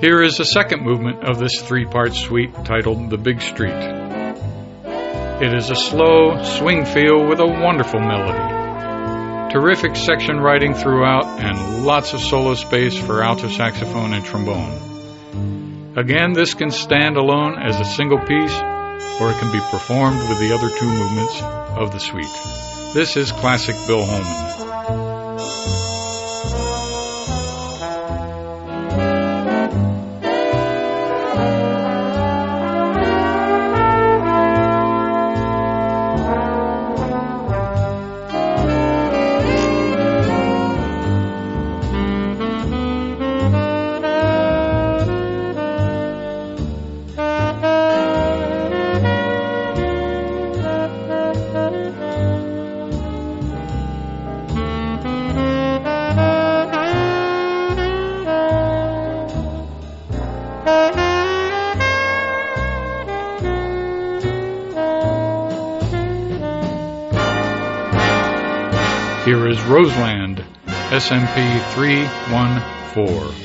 Here is the second movement of this three-part suite titled The Big Street. It is a slow swing feel with a wonderful melody. Terrific section writing throughout and lots of solo space for alto saxophone and trombone. Again, this can stand alone as a single piece, or it can be performed with the other two movements of the suite. This is classic Bill Holman. Here is Roseland, SMP 314.